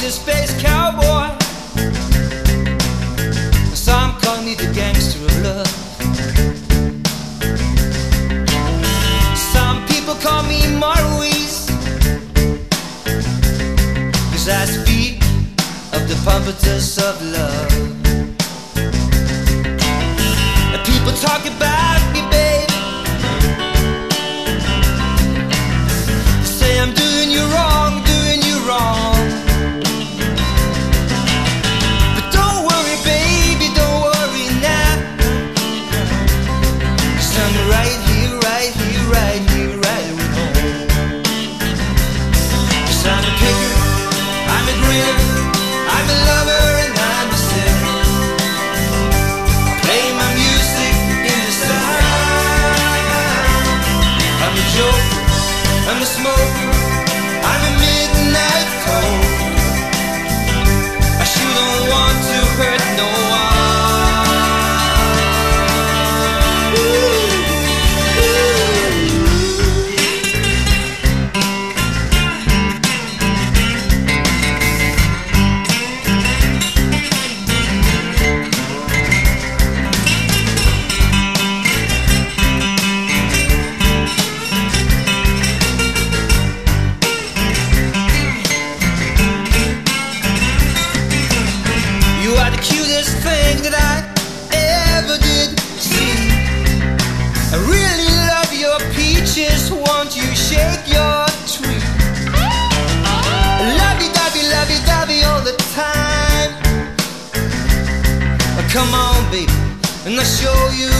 a space cowboy. Some call me the gangster of love. Some people call me Maurice, 'cause I speak of the pompous of love. And people talk about me, baby. They say I'm doing you wrong, doing you wrong. But don't worry, baby, don't worry now, 'cause I'm right here, right here, right here, right home. 'Cause I'm a picker, I'm a grinner, I'm a lover and I'm a sinner. I play my music in the sun. I'm a joker, I'm a smoker, I'm a midnight cold. I sure don't want to hurt no one. You are the cutest thing that I ever did see. I really love your peaches, won't you shake your tree? Lovey-dovey all the time. Come on, baby, and I'll show you